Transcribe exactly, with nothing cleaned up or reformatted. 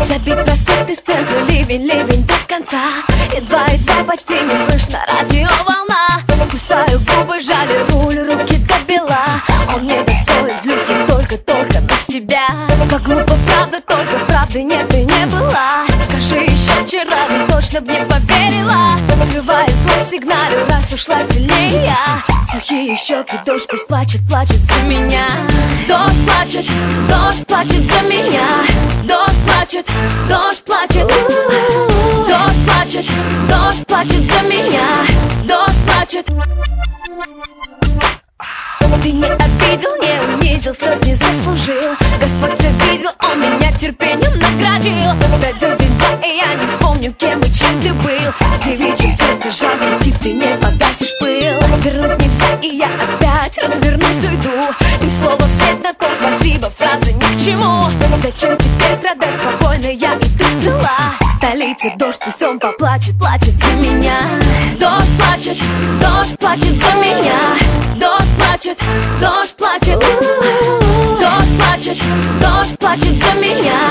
Забит проспект из центра, ливень, ливень без конца. Едва-едва, почти не слышно радиоволна. Кусаю губы, жалю руль, руки до бела. Он не достоин, злюсь я только-только на себя. Как глупо, правда, только правды нет и не была. Скажи еще вчера, ну точно б не поверила. Срываю звук, сигналю, раз ушла сильнее я. Сухие щеки, дождь пусть плачет, плачет за меня. Дождь плачет, дождь плачет за меня. Дождь плачет, дождь плачет. Дождь плачет, дождь плачет за меня. Дождь плачет. Ты не обидел, не унизил, слез не заслужил. Господь все видел, он меня терпением наградил. Пройдет день-два, и я не вспомню, кем и чем ты был. Девичье сердце жалкий тип, ты не погасишь пыл. Вернуть нельзя, и я опять развернусь, уйду. И слово вслед на том спасибо, фразы ни к чему. Зачем теперь страдать спокойно, я и ты сплела. В столице дождь, пусть он поплачет, плачет за меня. Дождь плачет, дождь плачет за меня. Дождь плачет, дождь плачет. Дождь плачет, дождь плачет за меня.